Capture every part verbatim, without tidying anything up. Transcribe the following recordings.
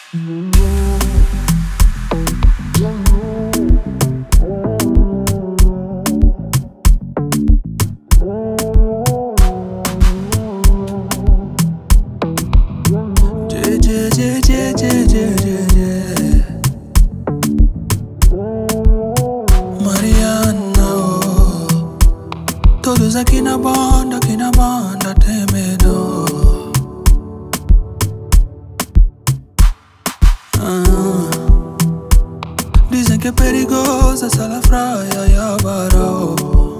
Mariana, oh. Todos aqui na banda, aqui na banda tem medo. Ah. Dizem que é perigosa essa lafraia e a varó.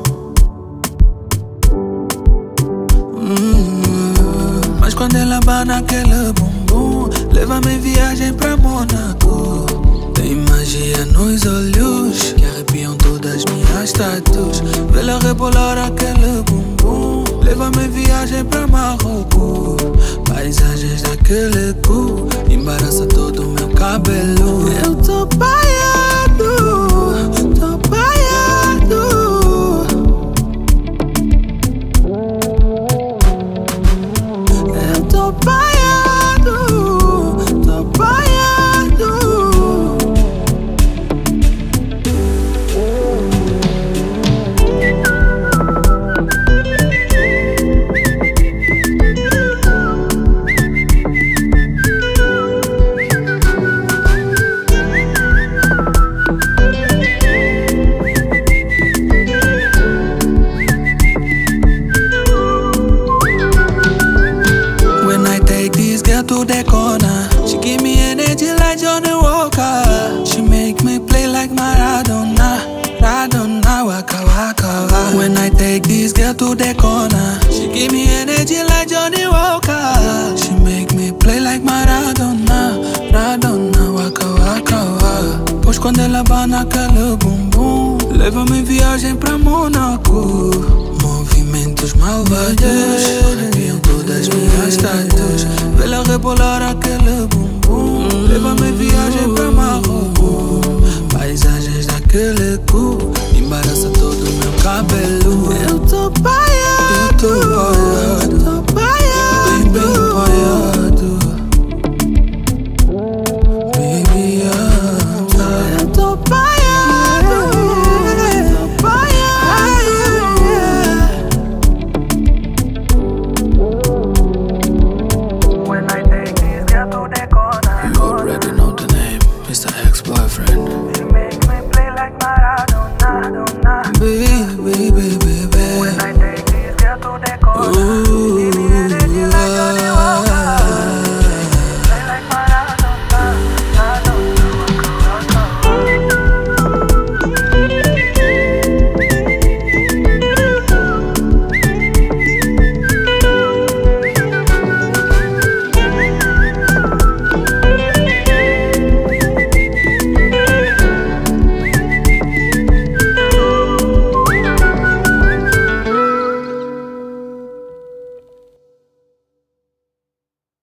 hum. Mas quando ela bana aquele bumbum, leva-me em viagem pra Mônaco. Tem magia nos olhos que arrepiam todas minhas tatuas. Vê-la rebolar aquele bumbum, leva-me em viagem pra Marrocos. Paisagens daquele cu, embaraça todo o meu cabelo. Eu tô baiado, tô baiado. Eu tô baiado, tô baiado. To the corner, she give me energy like Johnny Walker. She make me play like Maradona, Maradona, waka waka. When I take this girl to the corner, she give me energy like Johnny Walker. She make me play like Maradona, Maradona, waka waka. Pois quando ela bana aquele bumbum, leva-me em viagem pra Mônaco. Movimentos malvados, arrepiam todas minhas tatuas. Vê-la rebolar aquele bumbum, leva-me em viagem pra Marrocos. Paisagens daquele cu, embaraça todo o meu cabelo. Eu tô